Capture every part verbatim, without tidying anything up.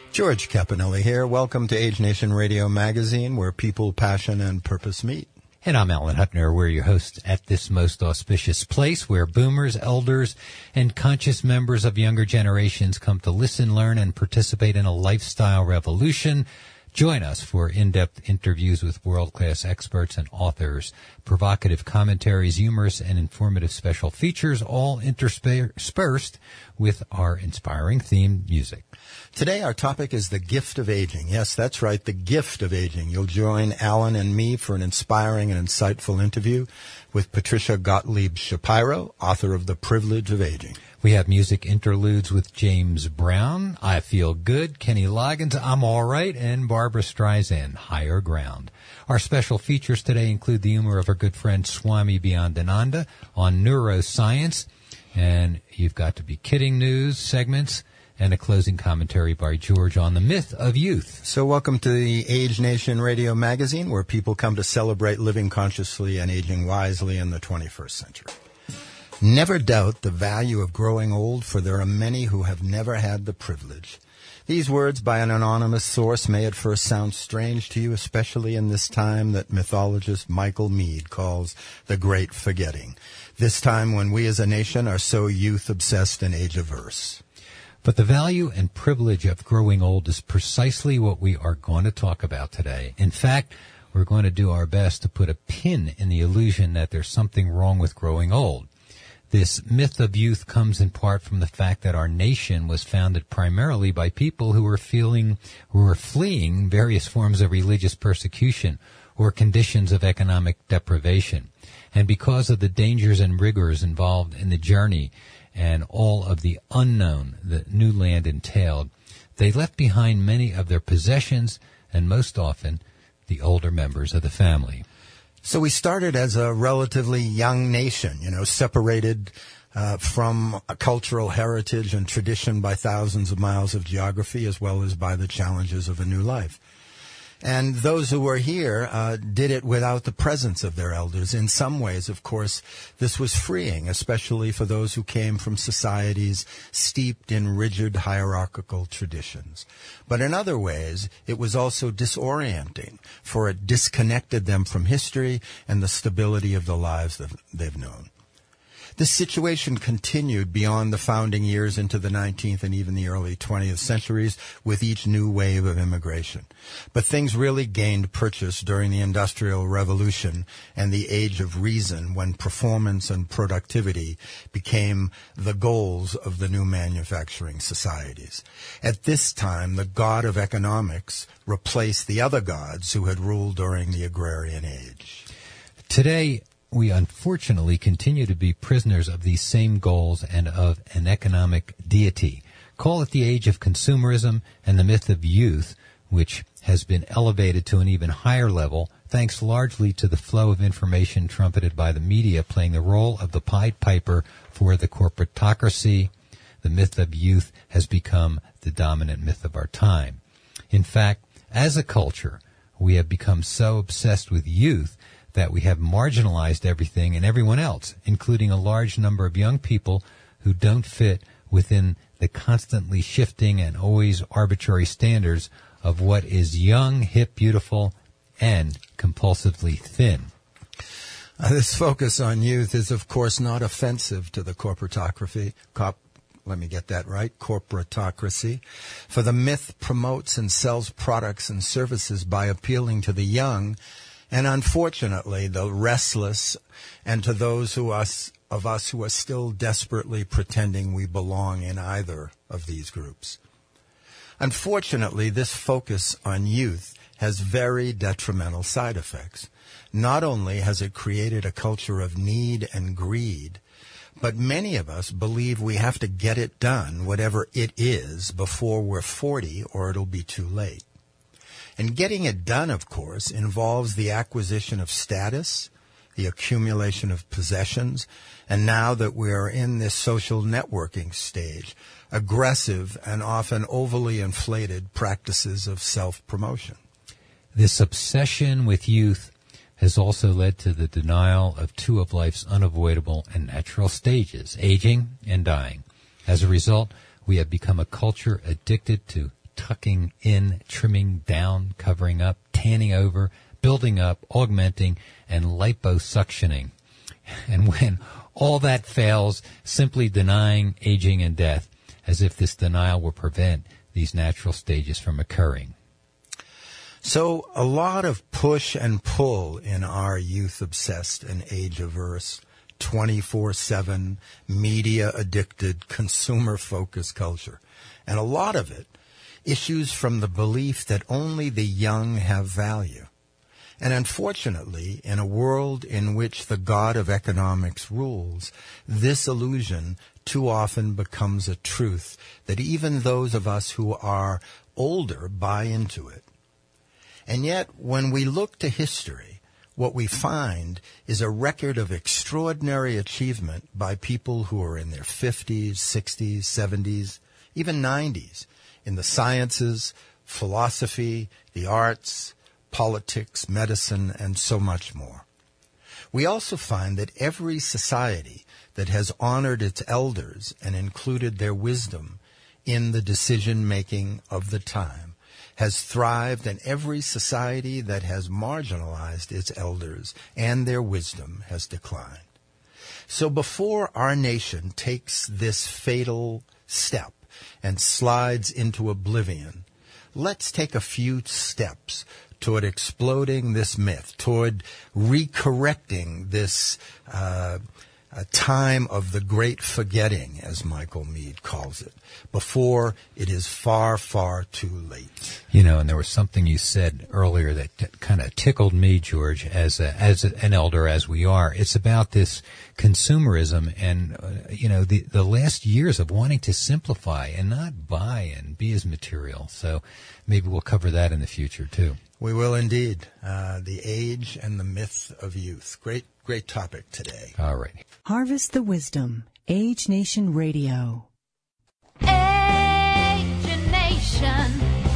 George Caponelli here. Welcome to Age Nation Radio Magazine, where people, passion, and purpose meet. And I'm Alan Hutner. We're your hosts at this most auspicious place where boomers, elders, and conscious members of younger generations come to listen, learn, and participate in a lifestyle revolution. Join us for in-depth interviews with world-class experts and authors, provocative commentaries, humorous and informative special features, all interspersed with our inspiring theme music. Today our topic is the gift of aging. Yes, that's right, the gift of aging. You'll join Alan and me for an inspiring and insightful interview with Patricia Gottlieb Shapiro, author of The Privilege of Aging. We have music interludes with James Brown, I Feel Good, Kenny Loggins, I'm All Right, and Barbara Streisand, Higher Ground. Our special features today include the humor of our good friend Swami Beyondananda on neuroscience, and You've Got to Be Kidding news segments, and a closing commentary by George on the myth of youth. So welcome to the Age Nation Radio Magazine, where people come to celebrate living consciously and aging wisely in the twenty-first century. Never doubt the value of growing old, for there are many who have never had the privilege. These words by an anonymous source may at first sound strange to you, especially in this time that mythologist Michael Meade calls the Great Forgetting. This time when we as a nation are so youth-obsessed and age-averse. But the value and privilege of growing old is precisely what we are going to talk about today. In fact, we're going to do our best to put a pin in the illusion that there's something wrong with growing old. This myth of youth comes in part from the fact that our nation was founded primarily by people who were feeling, who were fleeing various forms of religious persecution or conditions of economic deprivation. And because of the dangers and rigors involved in the journey and all of the unknown that new land entailed, they left behind many of their possessions and most often the older members of the family. So we started as a relatively young nation, you know, separated uh, from a cultural heritage and tradition by thousands of miles of geography, as well as by the challenges of a new life. And those who were here uh, did it without the presence of their elders. In some ways, of course, this was freeing, especially for those who came from societies steeped in rigid hierarchical traditions. But in other ways, it was also disorienting, for it disconnected them from history and the stability of the lives that they've known. This situation continued beyond the founding years into the nineteenth and even the early twentieth centuries with each new wave of immigration. But things really gained purchase during the Industrial Revolution and the Age of Reason, when performance and productivity became the goals of the new manufacturing societies. At this time, the god of economics replaced the other gods who had ruled during the agrarian age. Today, we unfortunately continue to be prisoners of these same goals and of an economic deity. Call it the age of consumerism and the myth of youth, which has been elevated to an even higher level, thanks largely to the flow of information trumpeted by the media playing the role of the Pied Piper for the corporatocracy. The myth of youth has become the dominant myth of our time. In fact, as a culture, we have become so obsessed with youth that we have marginalized everything and everyone else, including a large number of young people who don't fit within the constantly shifting and always arbitrary standards of what is young, hip, beautiful, and compulsively thin. Uh, this focus on youth is, of course, not offensive to the corporatocracy. Cop- Let me get that right, corporatocracy. For the myth promotes and sells products and services by appealing to the young, and unfortunately, the restless, and to those who us, of us who are still desperately pretending we belong in either of these groups. Unfortunately, this focus on youth has very detrimental side effects. Not only has it created a culture of need and greed, but many of us believe we have to get it done, whatever it is, before we're forty, or it'll be too late. And getting it done, of course, involves the acquisition of status, the accumulation of possessions, and now that we are in this social networking stage, aggressive and often overly inflated practices of self-promotion. This obsession with youth has also led to the denial of two of life's unavoidable and natural stages, aging and dying. As a result, we have become a culture addicted to tucking in, trimming down, covering up, tanning over, building up, augmenting, and liposuctioning. And when all that fails, simply denying aging and death, as if this denial will prevent these natural stages from occurring. So a lot of push and pull in our youth-obsessed and age-averse, twenty-four seven, media-addicted, consumer-focused culture. And a lot of it issues from the belief that only the young have value. And unfortunately, in a world in which the god of economics rules, this illusion too often becomes a truth that even those of us who are older buy into it. And yet, when we look to history, what we find is a record of extraordinary achievement by people who are in their fifties, sixties, seventies, even nineties, in the sciences, philosophy, the arts, politics, medicine, and so much more. We also find that every society that has honored its elders and included their wisdom in the decision-making of the time has thrived, and every society that has marginalized its elders and their wisdom has declined. So before our nation takes this fatal step and slides into oblivion, let's take a few steps toward exploding this myth, toward recorrecting this uh, a time of the great forgetting, as Michael Meade calls it, before it is far, far too late. You know, and there was something you said earlier that t- kind of tickled me, George, as a, as a, an elder as we are. It's about this consumerism and, uh, you know, the, the last years of wanting to simplify and not buy and be as material. So maybe we'll cover that in the future, too. We will indeed. Uh, the age and the myth of youth. Great, great topic today. All right. Harvest the Wisdom. Age Nation Radio. Age Nation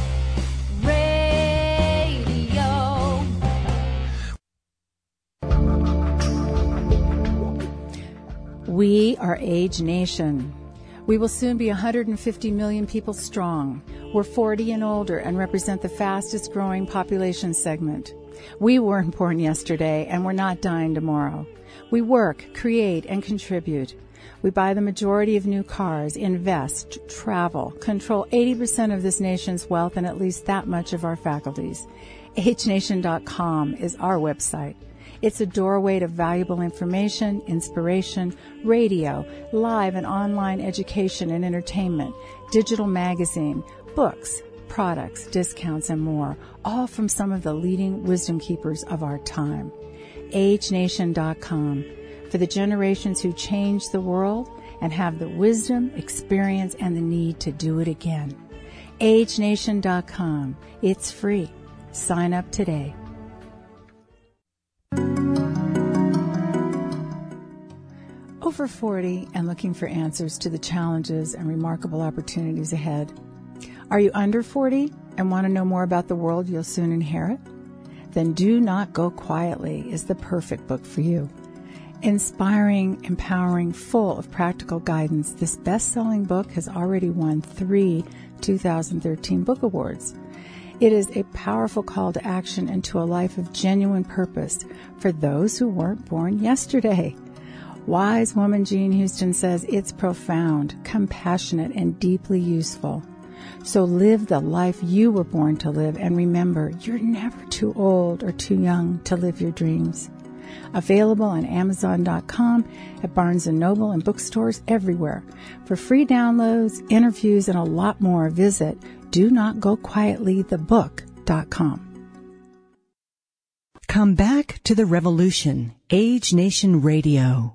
Radio. We are Age Nation. We will soon be one hundred fifty million people strong. We're forty and older and represent the fastest growing population segment. We weren't born yesterday and we're not dying tomorrow. We work, create, and contribute. We buy the majority of new cars, invest, travel, control eighty percent of this nation's wealth and at least that much of our faculties. age nation dot com is our website. It's a doorway to valuable information, inspiration, radio, live and online education and entertainment, digital magazine, books, products, discounts, and more, all from some of the leading wisdom keepers of our time. age nation dot com, for the generations who changed the world and have the wisdom, experience, and the need to do it again. age nation dot com. It's free. Sign up today. Over forty and looking for answers to the challenges and remarkable opportunities ahead. Are you under forty and want to know more about the world you'll soon inherit? Then Do Not Go Quietly is the perfect book for you. Inspiring, empowering, full of practical guidance, this best-selling book has already won three two thousand thirteen Book Awards. It is a powerful call to action into a life of genuine purpose for those who weren't born yesterday. Wise woman Jean Houston says it's profound, compassionate, and deeply useful. So live the life you were born to live, and remember, you're never too old or too young to live your dreams. Available on amazon dot com, at Barnes and Noble, and bookstores everywhere. For free downloads, interviews, and a lot more, visit do not go quietly the book dot com. Come back to the revolution. Age Nation Radio.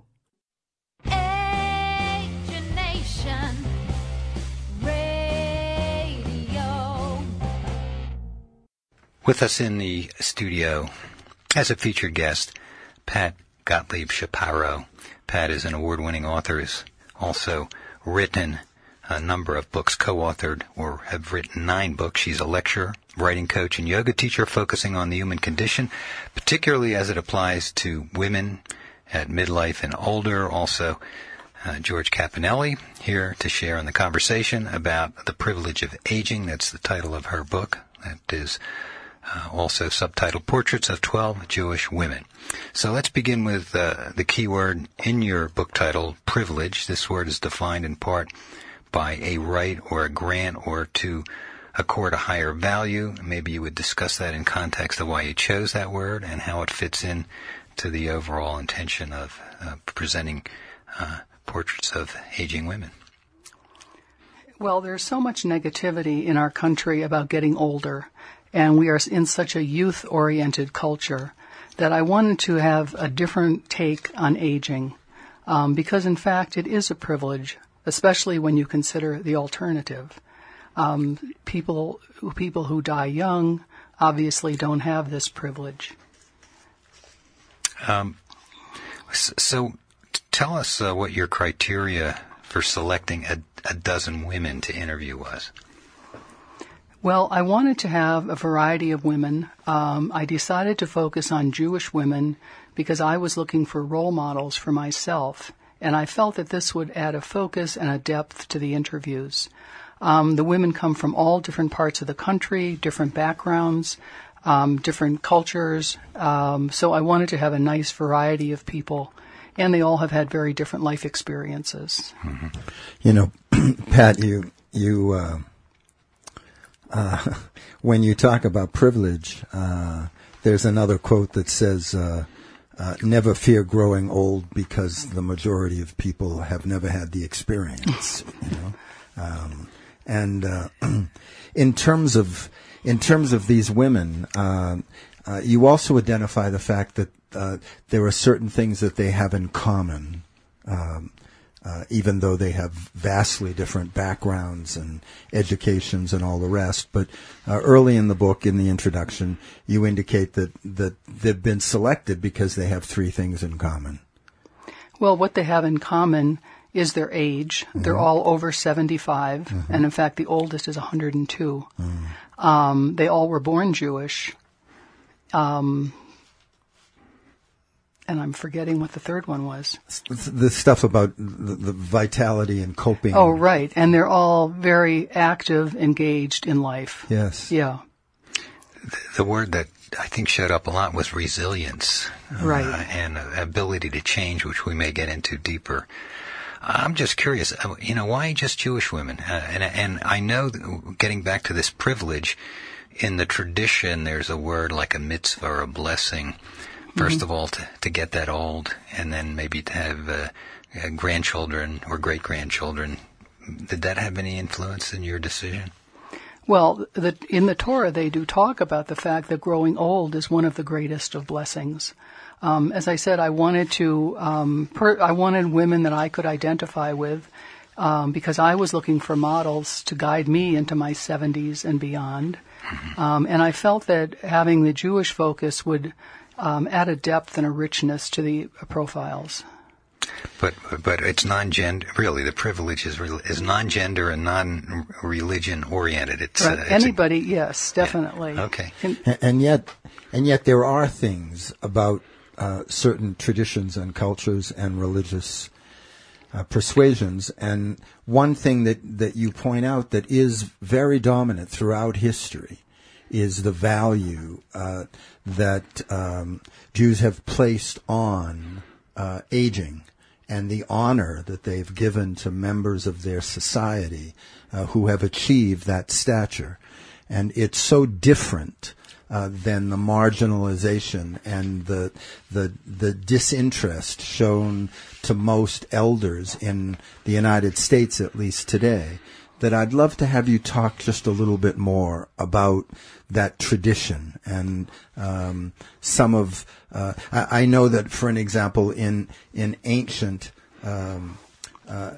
With us in the studio as a featured guest, Pat Gottlieb Shapiro. Pat is an award-winning author, has also written a number of books, co-authored or have written nine books. She's a lecturer, writing coach, and yoga teacher focusing on the human condition, particularly as it applies to women at midlife and older. Also uh, George Caponelli, here to share in the conversation about The Privilege of Aging. That's the title of her book. That is uh, also subtitled Portraits of twelve Jewish Women. So let's begin with uh, the key word in your book title, privilege. This word is defined in part by a right or a grant or to accord a higher value. Maybe you would discuss that in context of why you chose that word and how it fits in to the overall intention of uh, presenting uh, portraits of aging women. Well, there's so much negativity in our country about getting older, and we are in such a youth-oriented culture that I wanted to have a different take on aging, um, because in fact it is a privilege, especially when you consider the alternative. Um, people, people who die young obviously don't have this privilege. Um, so tell us uh, what your criteria for selecting a, a dozen women to interview was. Well, I wanted to have a variety of women. Um, I decided to focus on Jewish women because I was looking for role models for myself, and I felt that this would add a focus and a depth to the interviews. Um, the women come from all different parts of the country, different backgrounds, um, different cultures, um, so I wanted to have a nice variety of people, and they all have had very different life experiences. Mm-hmm. You know, Pat, you you. Uh Uh, when you talk about privilege, uh, there's another quote that says, uh, uh, never fear growing old because the majority of people have never had the experience, you know. Um, and uh, in terms of in terms of these women, uh, uh, you also identify the fact that uh, there are certain things that they have in common. Um, Uh, even though they have vastly different backgrounds and educations and all the rest. But uh, early in the book, in the introduction, you indicate that, that they've been selected because they have three things in common. Well, what they have in common is their age. Mm-hmm. They're all over seventy-five, mm-hmm. and in fact, the oldest is one hundred two. Mm. Um, they all were born Jewish. Um And I'm forgetting what the third one was. The stuff about the, the vitality and coping. Oh, right. And they're all very active, engaged in life. Yes. Yeah. The, the word that I think showed up a lot was resilience. Right. Uh, and uh, ability to change, which we may get into deeper. I'm just curious, uh, you know, why just Jewish women? Uh, and, and I know, that getting back to this privilege, in the tradition, there's a word like a mitzvah or a blessing. First mm-hmm. of all, to, to get that old, and then maybe to have uh, uh, grandchildren or great-grandchildren. Did that have any influence in your decision? Well, the, in the Torah, they do talk about the fact that growing old is one of the greatest of blessings. Um, as I said, I wanted to, um, per, I wanted women that I could identify with, um, because I was looking for models to guide me into my seventies and beyond. Mm-hmm. Um, and I felt that having the Jewish focus would Um, add a depth and a richness to the uh, profiles. But but it's non-gender. Really, the privilege is is non-gender and non-religion oriented. It's, right. uh, it's anybody. A, yes, definitely. Yeah. Okay. And, and yet, and yet, there are things about uh, certain traditions and cultures and religious uh, persuasions, and one thing that that you point out that is very dominant throughout history is the value uh, that um, Jews have placed on uh, aging and the honor that they've given to members of their society uh, who have achieved that stature. And it's so different uh, than the marginalization and the, the, the disinterest shown to most elders in the United States, at least today, that I'd love to have you talk just a little bit more about that tradition and um, some of. Uh, I, I know that, for an example, in in ancient um, uh,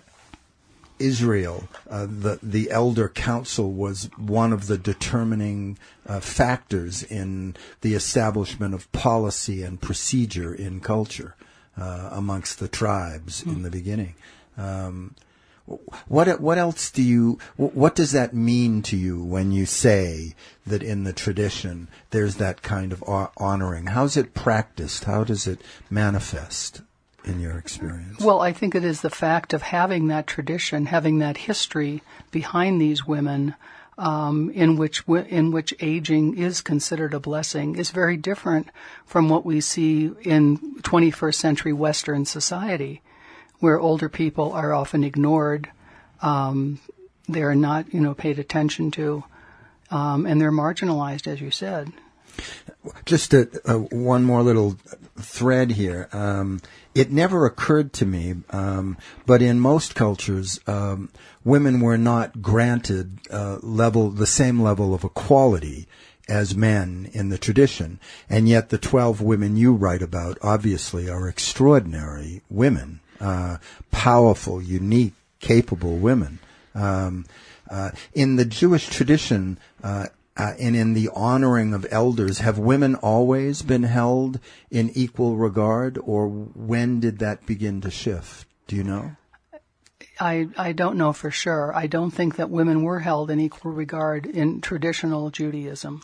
Israel, uh, the the elder council was one of the determining uh, factors in the establishment of policy and procedure in culture uh, amongst the tribes mm. in the beginning. Um, What what else do you, what does that mean to you when you say that in the tradition there's that kind of honoring? How's it practiced? How does it manifest? in your experience? Well, I think it is the fact of having that tradition, having that history behind these women, um, in which in which aging is considered a blessing, is very different from what we see in twenty-first century Western society, where older people are often ignored, um, they are not, you know, paid attention to, um, and they're marginalized, as you said. Just a, a, one more little thread here. Um, it never occurred to me, um, but in most cultures, um, women were not granted uh, level the same level of equality as men in the tradition, and yet the twelve women you write about obviously are extraordinary women, uh, powerful, unique, capable women. Um, uh, in the Jewish tradition, uh, Uh, and in the honoring of elders, have women always been held in equal regard, or when did that begin to shift? Do you know? I, I don't know for sure. I don't think that women were held in equal regard in traditional Judaism.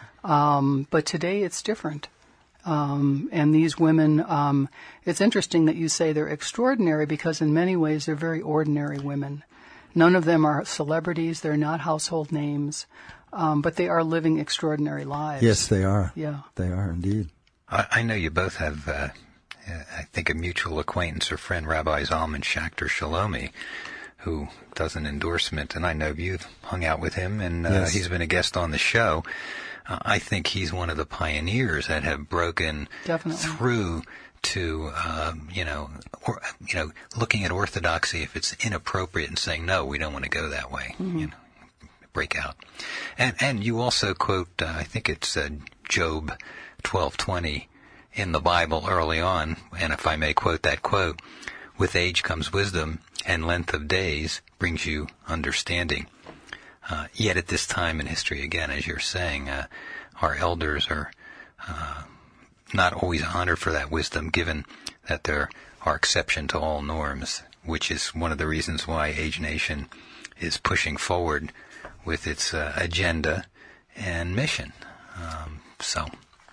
Um, but today it's different. Um, and these women, um, it's interesting that you say they're extraordinary, because in many ways they're very ordinary women. None of them are celebrities. They're not household names. Um, but they are living extraordinary lives. Yes, they are. Yeah. They are indeed. I, I know you both have, uh, I think, a mutual acquaintance or friend, Rabbi Zalman Schachter Shalomi, who does an endorsement, and I know you've hung out with him, and uh, yes. he's been a guest on the show. Uh, I think he's one of the pioneers that have broken Definitely. through to, um, you know, or, you know, looking at orthodoxy if it's inappropriate and saying, no, we don't want to go that way, mm-hmm. you know. Break out. And and you also quote, uh, I think it's uh, Job twelve twenty in the Bible early on, and if I may quote that quote, with age comes wisdom, and length of days brings you understanding. Uh, yet at this time in history, again, as you're saying, uh, our elders are uh, not always honored for that wisdom, given that there are exception to all norms, which is one of the reasons why Age Nation is pushing forward with its uh, agenda and mission. Um, so,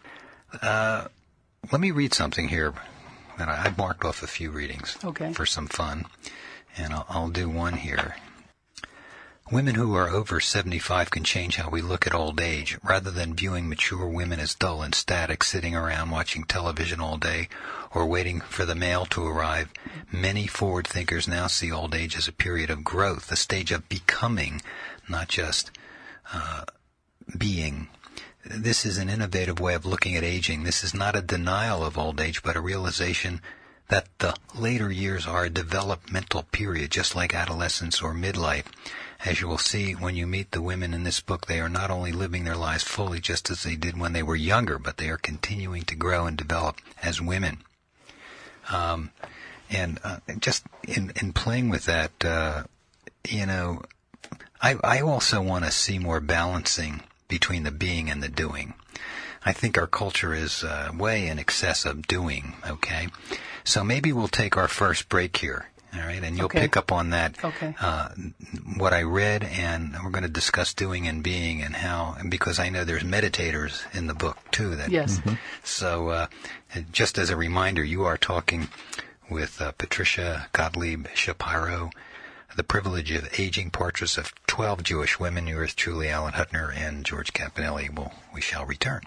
uh, let me read something here. And I, I've marked off a few readings okay. for some fun, and I'll, I'll do one here. Women who are over seventy-five can change how we look at old age. Rather than viewing mature women as dull and static, sitting around watching television all day or waiting for the mail to arrive, many forward thinkers now see old age as a period of growth, a stage of becoming, not just uh, being. This is an innovative way of looking at aging. This is not a denial of old age, but a realization that the later years are a developmental period, just like adolescence or midlife. As you will see when you meet the women in this book, they are not only living their lives fully just as they did when they were younger, but they are continuing to grow and develop as women. Um, and uh, just in, in playing with that, uh, you know, I, I also want to see more balancing between the being and the doing. I think our culture is uh, way in excess of doing, okay? So maybe we'll take our first break here, all right? And you'll okay. pick up on that, okay. uh, what I read, and we're going to discuss doing and being and how, and because I know there's meditators in the book, too. That, yes. Mm-hmm. So uh, just as a reminder, you are talking with uh, Patricia Gottlieb Shapiro, The Privilege of Aging, Portraits of twelve Jewish Women. Yours truly, Alan Huttner and George Campanelli. Well, we shall return.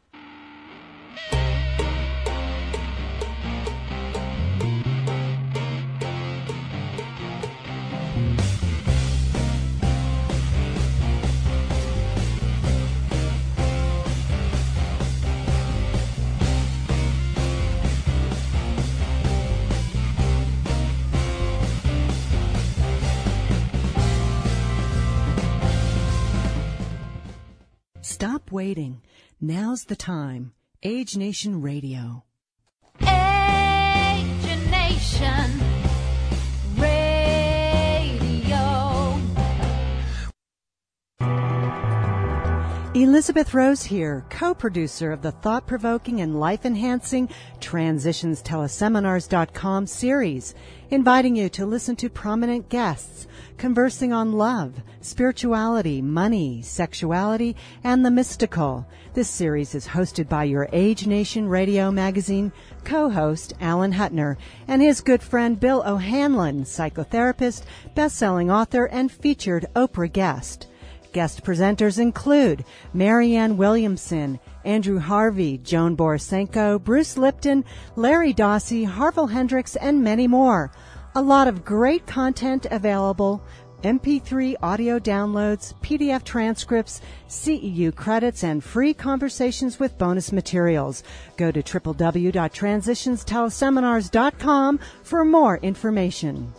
Stop waiting. Now's the time. Age Nation Radio. Age Nation Radio. Elizabeth Rose here, co-producer of the thought-provoking and life-enhancing Transitions Teleseminars dot com series, inviting you to listen to prominent guests conversing on love, spirituality, money, sexuality, and the mystical. This series is hosted by your Age Nation Radio magazine co-host Alan Hutner and his good friend Bill O'Hanlon, psychotherapist, best-selling author, and featured Oprah guest. Guest presenters include Marianne Williamson, Andrew Harvey, Joan Borisenko, Bruce Lipton, Larry Dossie, Harville Hendricks, and many more. A lot of great content available, M P three audio downloads, P D F transcripts, C E U credits, and free conversations with bonus materials. Go to w w w dot transitions teleseminars dot com for more information.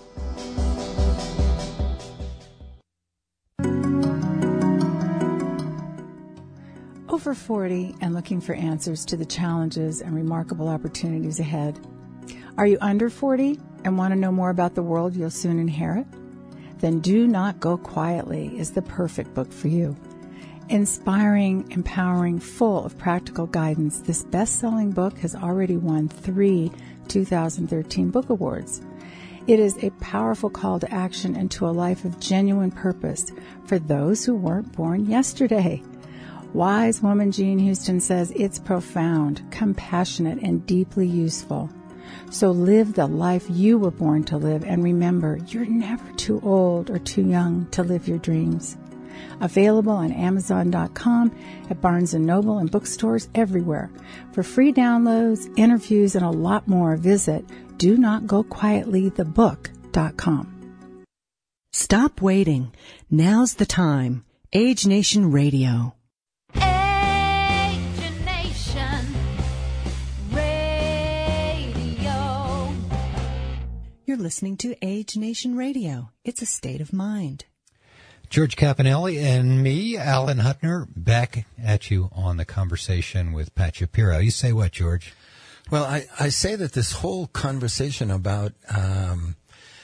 Over forty and looking for answers to the challenges and remarkable opportunities ahead. Are you under forty and want to know more about the world you'll soon inherit? Then Do Not Go Quietly is the perfect book for you. Inspiring, empowering, full of practical guidance, this best-selling book has already won three two thousand thirteen book awards. It is a powerful call to action into a life of genuine purpose for those who weren't born yesterday. Wise woman Jean Houston says it's profound, compassionate, and deeply useful. So live the life you were born to live, and remember, you're never too old or too young to live your dreams. Available on amazon dot com, at Barnes and Noble, and bookstores everywhere. For free downloads, interviews, and a lot more, visit do not go quietly the book dot com. Stop waiting. Now's the time. Age Nation Radio. Age Nation Radio. You're listening to Age Nation Radio. It's a state of mind. George Caponelli and me, Alan Hutner, back at you on the conversation with Pat Shapiro. You say what, George? Well, I, I say that this whole conversation about um,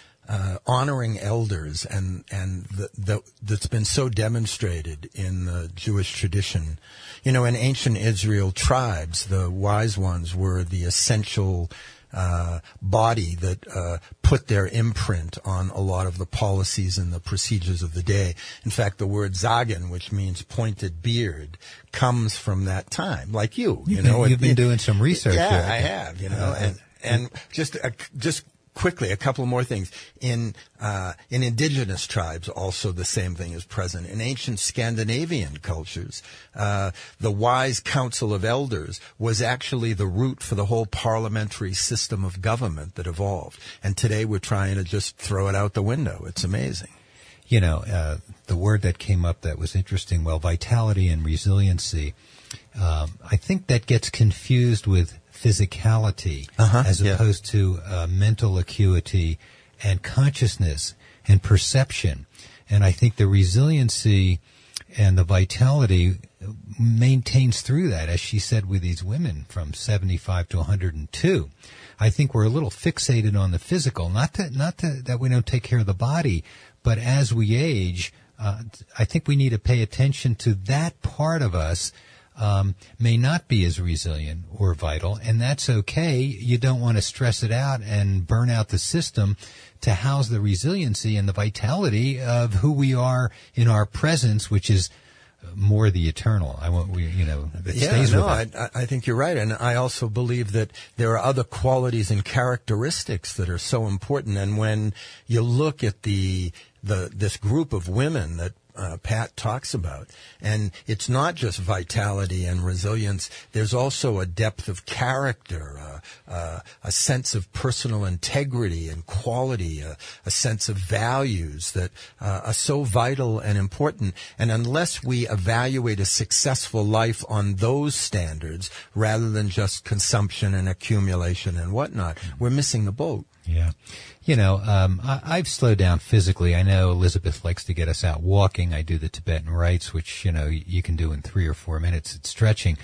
uh, honoring elders and and the, the, that's been so demonstrated in the Jewish tradition. You know, in ancient Israel tribes, the wise ones were the essential uh, body that uh, put their imprint on a lot of the policies and the procedures of the day. In fact, the word Zagen, which means pointed beard, comes from that time, like you. You You've know, been, you've it, been doing some research. Yeah, here. I have. You know, and and just uh, just. Quickly, a couple more things. In uh, in indigenous tribes, also the same thing is present. In ancient Scandinavian cultures, uh, the wise council of elders was actually the root for the whole parliamentary system of government that evolved. And today we're trying to just throw it out the window. It's amazing. You know, uh, the word that came up that was interesting, well, vitality and resiliency, um, I think that gets confused with physicality uh-huh, as yeah. opposed to uh, mental acuity and consciousness and perception. And I think the resiliency and the vitality maintains through that, as she said with these women from seventy-five to one hundred two. I think we're a little fixated on the physical, not to, not to, that we don't take care of the body, but as we age, uh, I think we need to pay attention to that part of us. Um, may not be as resilient or vital, and that's okay. You don't want to stress it out and burn out the system to house the resiliency and the vitality of who we are in our presence, which is more the eternal. I want we, you know, that yeah, stays no, with I, us. I think you're right, and I also believe that there are other qualities and characteristics that are so important. And when you look at the the this group of women that Uh, Pat talks about. And it's not just vitality and resilience. There's also a depth of character, uh, uh, a sense of personal integrity and quality, uh, a sense of values that uh, are so vital and important. And unless we evaluate a successful life on those standards rather than just consumption and accumulation and whatnot, we're missing the boat. Yeah. You know, um, I, I've slowed down physically. I know Elizabeth likes to get us out walking. I do the Tibetan rites, which, you know, you can do in three or four minutes. It's stretching.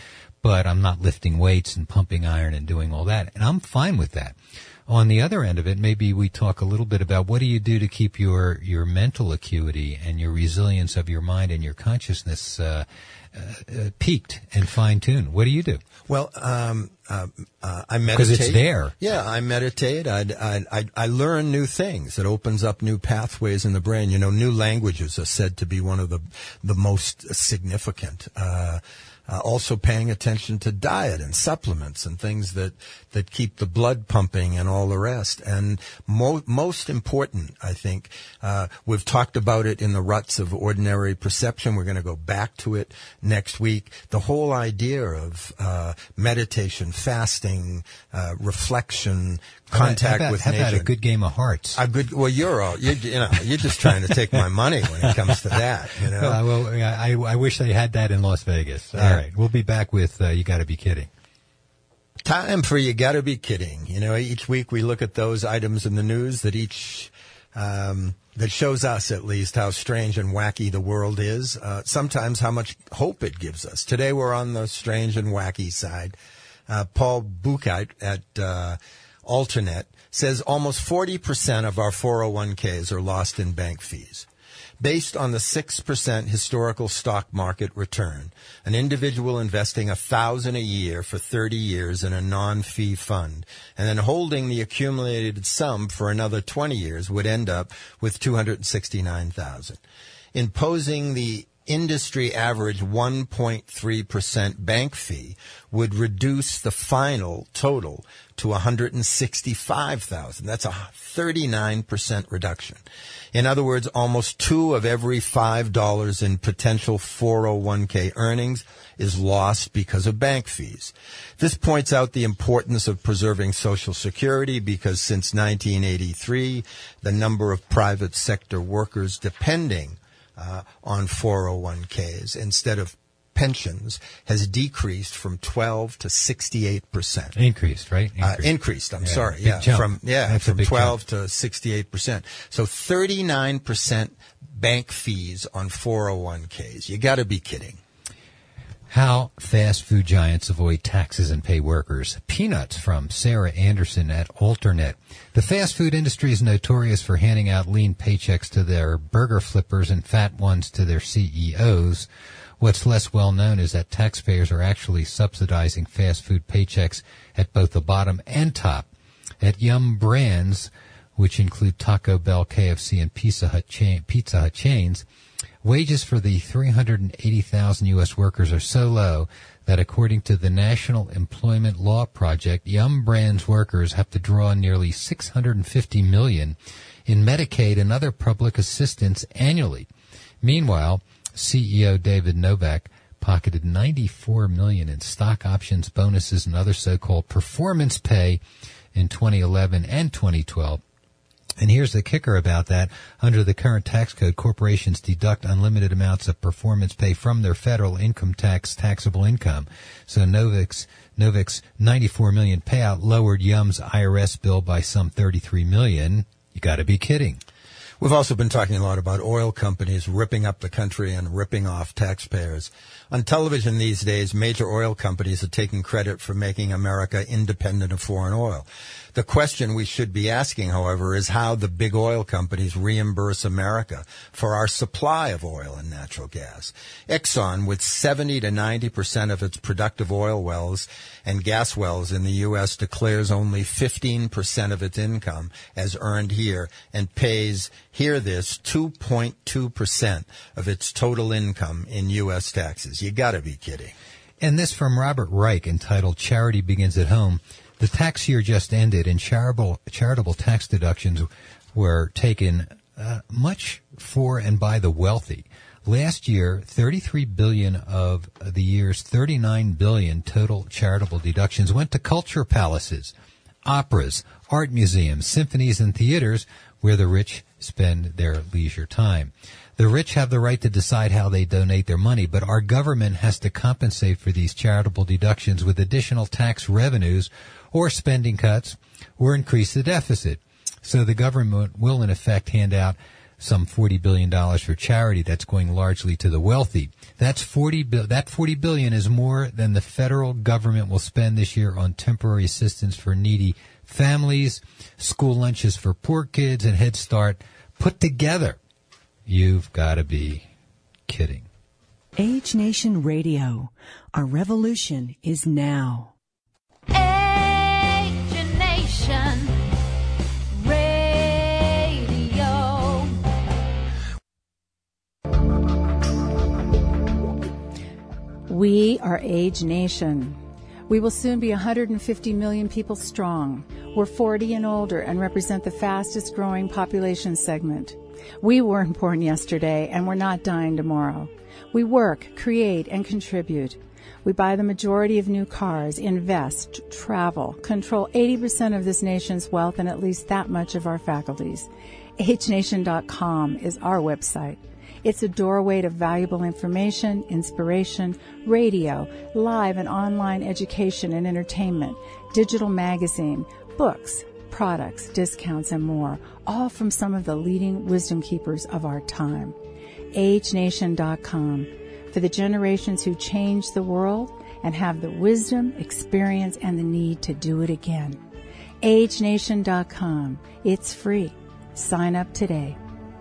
but I'm not lifting weights and pumping iron and doing all that. And I'm fine with that. On the other end of it, maybe we talk a little bit about what do you do to keep your, your mental acuity and your resilience of your mind and your consciousness uh, uh, uh, peaked and fine-tuned. What do you do? Well, um, uh, uh, I meditate. Because it's there. Yeah, I meditate. I, I, I, I learn new things. It opens up new pathways in the brain. You know, new languages are said to be one of the the most significant. Uh, Uh, also paying attention to diet and supplements and things that, that keep the blood pumping and all the rest. And mo- most important, I think, uh, we've talked about it in the ruts of ordinary perception. We're going to go back to it next week. The whole idea of uh, meditation, fasting, uh, reflection, contact how about, with how nature. How about a good game of hearts? A good, well, you're all, you're, you know, you're just trying to take my money when it comes to that, you know. Uh, well, I, I wish they had that in Las Vegas. Yeah. All right, we'll be back with uh, You Gotta Be Kidding. Time for You Gotta Be Kidding. You know, each week we look at those items in the news that each, um, that shows us at least how strange and wacky the world is. Uh, sometimes how much hope it gives us. Today we're on the strange and wacky side. Uh, Paul Buchheit at, uh, Alternet says almost forty percent of our four oh one k's are lost in bank fees. Based on the six percent historical stock market return, an individual investing one thousand dollars a year for thirty years in a non-fee fund and then holding the accumulated sum for another twenty years would end up with two hundred sixty-nine thousand dollars. Imposing the industry average one point three percent bank fee would reduce the final total to one hundred sixty-five thousand dollars. That's a thirty-nine percent reduction. In other words, almost two of every five dollars in potential four oh one k earnings is lost because of bank fees. This points out the importance of preserving Social Security because since nineteen eighty-three, the number of private sector workers depending uh, on four oh one k's instead of pensions has decreased from twelve to sixty-eight percent. Increased, right? Increased. Uh, increased, I'm yeah, sorry. big Yeah, jump. from yeah, That's a from big twelve jump. to sixty-eight percent. So thirty-nine percent bank fees on four oh one k's. You got to be kidding. How fast food giants avoid taxes and pay workers. Peanuts from Sarah Anderson at Alternet. The fast food industry is notorious for handing out lean paychecks to their burger flippers and fat ones to their C E Os. What's less well known is that taxpayers are actually subsidizing fast food paychecks at both the bottom and top. At Yum Brands, which include Taco Bell, K F C, and Pizza Hut, chain, Pizza Hut chains, wages for the three hundred eighty thousand U S workers are so low that according to the National Employment Law Project, Yum Brands workers have to draw nearly six hundred fifty million dollars in Medicaid and other public assistance annually. Meanwhile, C E O David Novak pocketed ninety-four million dollars in stock options, bonuses, and other so-called performance pay in twenty eleven and twenty twelve. And here's the kicker about that. Under the current tax code, corporations deduct unlimited amounts of performance pay from their federal income tax taxable income. So Novak's, Novak's ninety-four million dollars payout lowered Yum's I R S bill by some thirty-three million dollars. You got to be kidding. We've also been talking a lot about oil companies ripping up the country and ripping off taxpayers. On television these days, major oil companies are taking credit for making America independent of foreign oil. The question we should be asking, however, is how the big oil companies reimburse America for our supply of oil and natural gas. Exxon, with seventy to ninety percent of its productive oil wells and gas wells in the U S, declares only fifteen percent of its income as earned here and pays, hear this, two point two percent of its total income in U S taxes. You gotta be kidding. And this from Robert Reich, entitled Charity Begins at Home. The tax year just ended, and charitable, charitable tax deductions were taken uh, much for and by the wealthy. Last year, thirty-three billion dollars of the year's thirty-nine billion dollars total charitable deductions went to culture palaces, operas, art museums, symphonies, and theaters where the rich spend their leisure time. The rich have the right to decide how they donate their money, but our government has to compensate for these charitable deductions with additional tax revenues or spending cuts or increase the deficit. So the government will, in effect, hand out some forty billion dollars for charity that's going largely to the wealthy. That's forty bi- that forty billion dollars is more than the federal government will spend this year on temporary assistance for needy families, school lunches for poor kids, and Head Start put together. You've got to be kidding. Age Nation Radio. Our revolution is now. Age Nation Radio. We are Age Nation. We will soon be one hundred fifty million people strong. We're forty and older and represent the fastest growing population segment. We weren't born yesterday and we're not dying tomorrow. We work, create, and contribute. We buy the majority of new cars, invest, travel, control eighty percent of this nation's wealth and at least that much of our faculties. age nation dot com is our website. It's a doorway to valuable information, inspiration, radio, live and online education and entertainment, digital magazine, books, products, discounts, and more, all from some of the leading wisdom keepers of our time. age nation dot com, for the generations who changed the world and have the wisdom, experience, and the need to do it again. age nation dot com. It's free. Sign up today.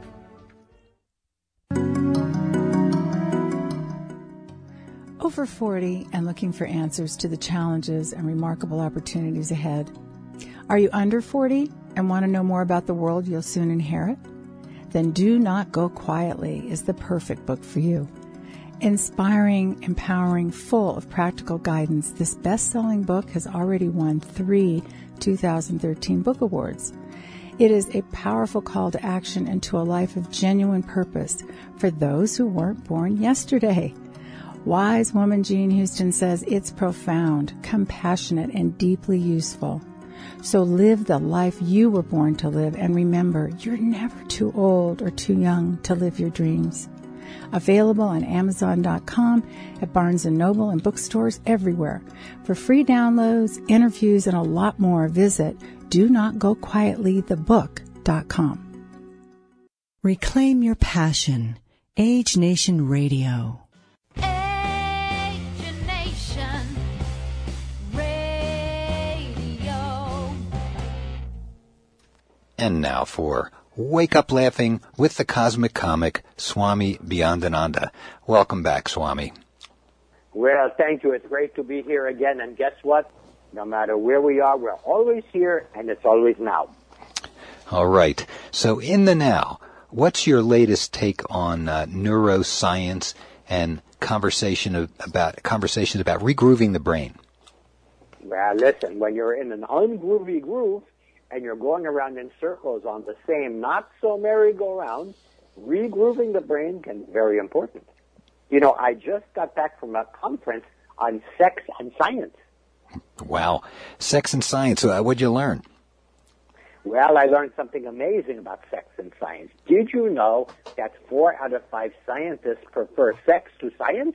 Over forty and looking for answers to the challenges and remarkable opportunities ahead. Are you under forty and want to know more about the world you'll soon inherit? Then Do Not Go Quietly is the perfect book for you. Inspiring, empowering, full of practical guidance, this best-selling book has already won three two thousand thirteen Book Awards. It is a powerful call to action into a life of genuine purpose for those who weren't born yesterday. Wise woman Jean Houston says it's profound, compassionate, and deeply useful. So live the life you were born to live, and remember, you're never too old or too young to live your dreams. Available on amazon dot com, at Barnes and Noble, and bookstores everywhere. For free downloads, interviews, and a lot more, visit do not go quietly the book dot com. Reclaim your passion. Age Nation Radio. Age Nation Radio. And now for Wake Up Laughing with the Cosmic Comic, Swami Beyondananda. Welcome back, Swami. Well, thank you. It's great to be here again. And guess what? No matter where we are, we're always here, and it's always now. All right. So in the now, what's your latest take on uh, neuroscience and conversation of, about conversations about regrooving the brain? Well, listen, when you're in an ungroovy groove and you're going around in circles on the same not-so-merry-go-round, regrooving the brain can be very important. You know, I just got back from a conference on sex and science. Wow. Sex and science. Uh, what'd you learn? Well, I learned something amazing about sex and science. Did you know that four out of five scientists prefer sex to science?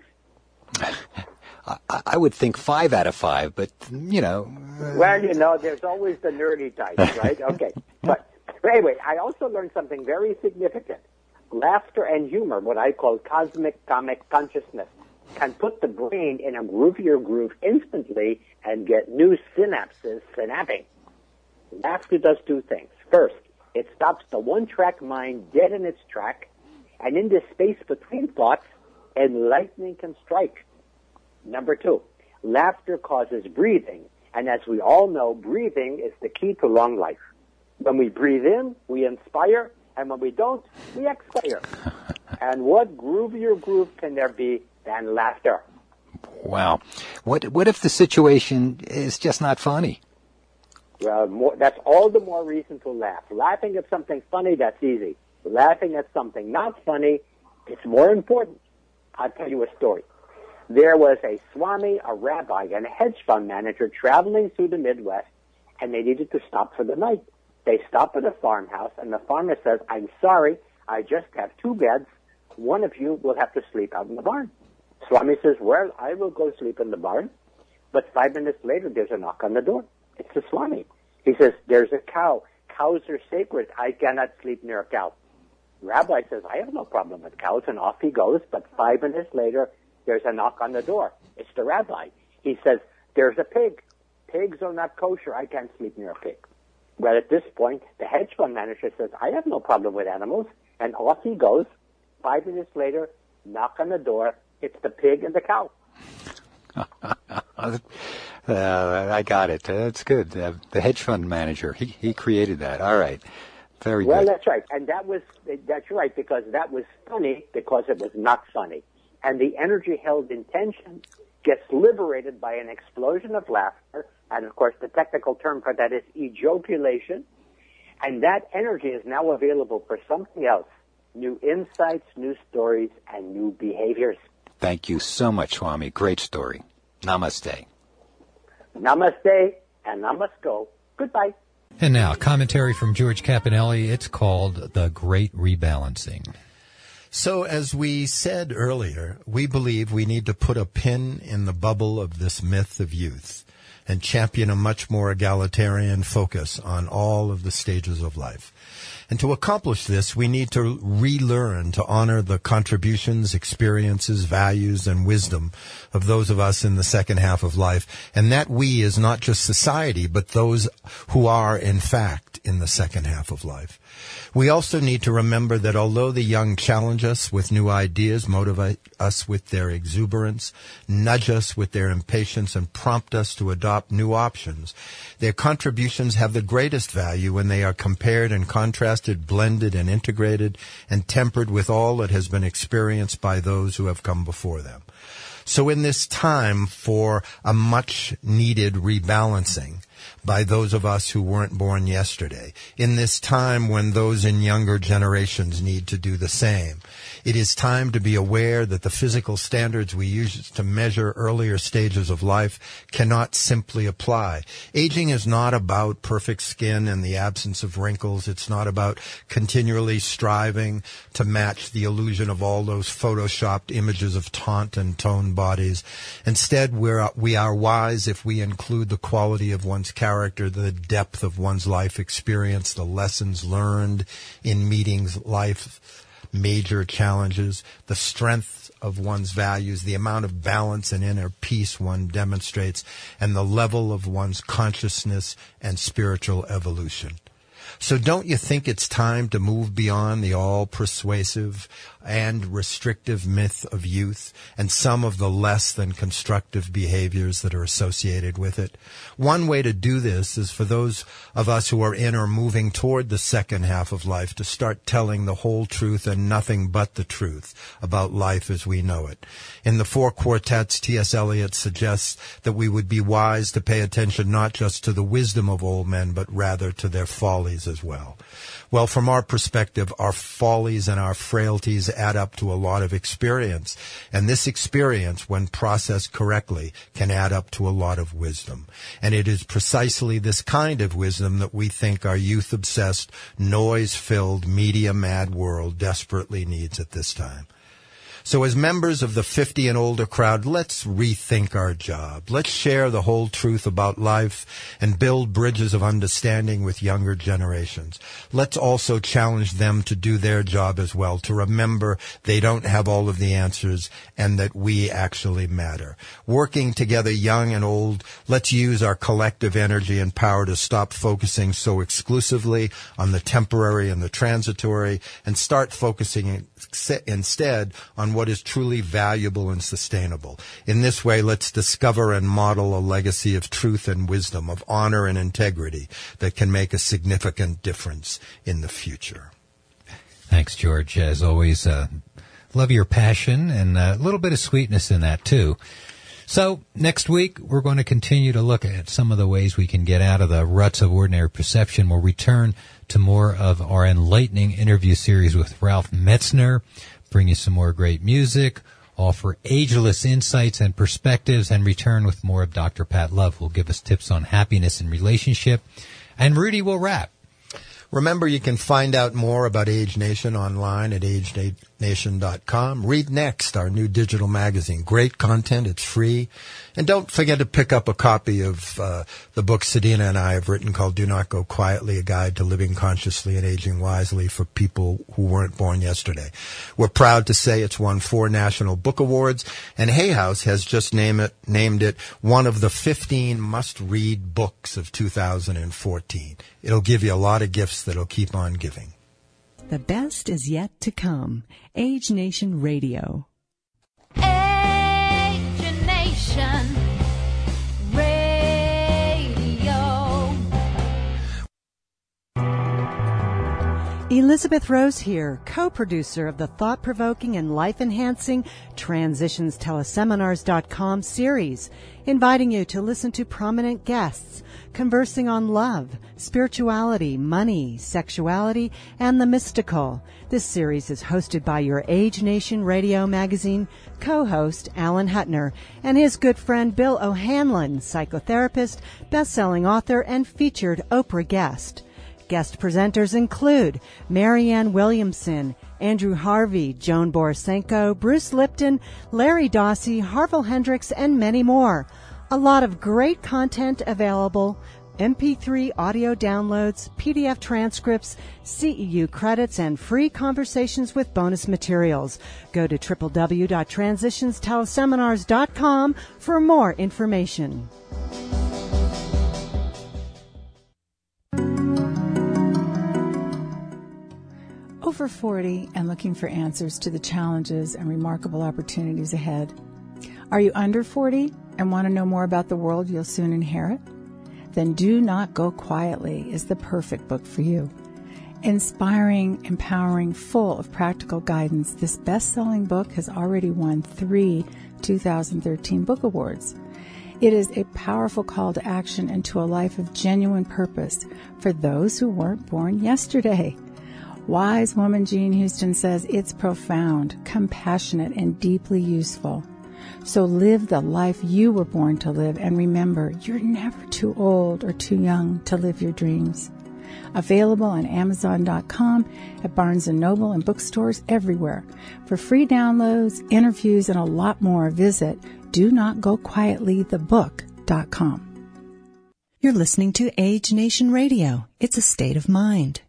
I, I would think five out of five, but, you know. Uh... Well, you know, there's always the nerdy types, right? Okay. But, but anyway, I also learned something very significant. Laughter and humor, what I call cosmic comic consciousness, can put the brain in a groovier groove instantly and get new synapses synapsing. Laughter does two things. First, it stops the one-track mind dead in its track, and in this space between thoughts, enlightening can strike. Number two, laughter causes breathing, and as we all know, breathing is the key to long life. When we breathe in, we inspire, and when we don't, we expire. And what groovier groove can there be than laughter? Wow. What what if the situation is just not funny? Well, more, that's all the more reason to laugh. Laughing at something funny, that's easy. Laughing at something not funny, it's more important. I'll tell you a story. There was a Swami, a rabbi, and a hedge fund manager traveling through the Midwest, and they needed to stop for the night. They stop at a farmhouse, and the farmer says, I'm sorry, I just have two beds. One of you will have to sleep out in the barn. Swami says, well, I will go sleep in the barn. But five minutes later, there's a knock on the door. It's the Swami. He says, there's a cow. Cows are sacred. I cannot sleep near a cow. The rabbi says, I have no problem with cows, and off he goes, but five minutes later, there's a knock on the door. It's the rabbi. He says, there's a pig. Pigs are not kosher. I can't sleep near a pig. Well, at this point, the hedge fund manager says, I have no problem with animals, and off he goes. Five minutes later, knock on the door. It's the pig and the cow. uh, I got it. Uh, that's good. Uh, the hedge fund manager, he he created that. All right. Very well, good. Well, that's right. And that was, that's right, because that was funny because it was not funny. And the energy held in tension gets liberated by an explosion of laughter. And, of course, the technical term for that is ejaculation. And that energy is now available for something else. New insights, new stories, and new behaviors. Thank you so much, Swami. Great story. Namaste. Namaste and namasko. Goodbye. And now, commentary from George Caponelli. It's called The Great Rebalancing. So, as we said earlier, we believe we need to put a pin in the bubble of this myth of youth and champion a much more egalitarian focus on all of the stages of life. And to accomplish this, we need to relearn to honor the contributions, experiences, values, and wisdom of those of us in the second half of life. And that we is not just society, but those who are, in fact, in the second half of life. We also need to remember that although the young challenge us with new ideas, motivate us with their exuberance, nudge us with their impatience, and prompt us to adopt new options, their contributions have the greatest value when they are compared and contrasted, blended and integrated, and tempered with all that has been experienced by those who have come before them. So in this time for a much-needed rebalancing by those of us who weren't born yesterday, in this time when those in younger generations need to do the same, it is time to be aware that the physical standards we use to measure earlier stages of life cannot simply apply. Aging is not about perfect skin and the absence of wrinkles. It's not about continually striving to match the illusion of all those photoshopped images of taunt and toned bodies. Instead, we're, we are wise if we include the quality of one's character, the depth of one's life experience, the lessons learned in meetings, life, major challenges, the strength of one's values, the amount of balance and inner peace one demonstrates, and the level of one's consciousness and spiritual evolution. So don't you think it's time to move beyond the all-persuasive and restrictive myth of youth and some of the less than constructive behaviors that are associated with it? One way to do this is for those of us who are in or moving toward the second half of life to start telling the whole truth and nothing but the truth about life as we know it. In the Four Quartets, T S. Eliot suggests that we would be wise to pay attention not just to the wisdom of old men, but rather to their follies as well. Well, from our perspective, our follies and our frailties add up to a lot of experience. And this experience, when processed correctly, can add up to a lot of wisdom. And it is precisely this kind of wisdom that we think our youth-obsessed, noise-filled, media-mad world desperately needs at this time. So as members of the fifty and older crowd, let's rethink our job. Let's share the whole truth about life and build bridges of understanding with younger generations. Let's also challenge them to do their job as well, to remember they don't have all of the answers and that we actually matter. Working together, young and old, let's use our collective energy and power to stop focusing so exclusively on the temporary and the transitory and start focusing instead on what is truly valuable and sustainable. In this way, let's discover and model a legacy of truth and wisdom, of honor and integrity that can make a significant difference in the future. Thanks, George. As always, uh, love your passion and a little bit of sweetness in that, too. So next week, we're going to continue to look at some of the ways we can get out of the ruts of ordinary perception. We'll return to more of our enlightening interview series with Ralph Metzner, bring you some more great music, offer ageless insights and perspectives, and return with more of Doctor Pat Love, who will give us tips on happiness and relationship. And Rudy will wrap. Remember, you can find out more about Age Nation online at age nation dot com. Read Next, our new digital magazine. Great content. It's free. And don't forget to pick up a copy of uh, the book Sadina and I have written called Do Not Go Quietly, A Guide to Living Consciously and Aging Wisely for People Who Weren't Born Yesterday. We're proud to say it's won four National Book Awards, and Hay House has just name it, named it one of the fifteen must-read books of two thousand fourteen. It'll give you a lot of gifts that'll keep on giving. The best is yet to come. Age Nation Radio. Age Nation Radio. Elizabeth Rose here, co-producer of the thought-provoking and life-enhancing Transitions Teleseminars dot com series, inviting you to listen to prominent guests conversing on love, spirituality, money, sexuality, and the mystical. This series is hosted by your Age Nation Radio magazine co-host Alan Hutner and his good friend Bill O'Hanlon, psychotherapist, best-selling author, and featured Oprah guest. Guest presenters include Marianne Williamson, Andrew Harvey, Joan Borisenko, Bruce Lipton, Larry Dossie, Harville Hendricks, and many more. A lot of great content available, M P three audio downloads, P D F transcripts, C E U credits, and free conversations with bonus materials. Go to w w w dot transitions teleseminars dot com for more information. Over forty and looking for answers to the challenges and remarkable opportunities ahead. Are you under forty and want to know more about the world you'll soon inherit? Then Do Not Go Quietly is the perfect book for you. Inspiring, empowering, full of practical guidance, this best-selling book has already won three two thousand thirteen book awards. It is a powerful call to action into a life of genuine purpose for those who weren't born yesterday. Wise woman Jean Houston says it's profound, compassionate, and deeply useful. So live the life you were born to live, and remember, you're never too old or too young to live your dreams. Available on amazon dot com, at Barnes and Noble, and bookstores everywhere. For free downloads, interviews, and a lot more, visit do not go quietly the book dot com. You're listening to Age Nation Radio. It's a state of mind.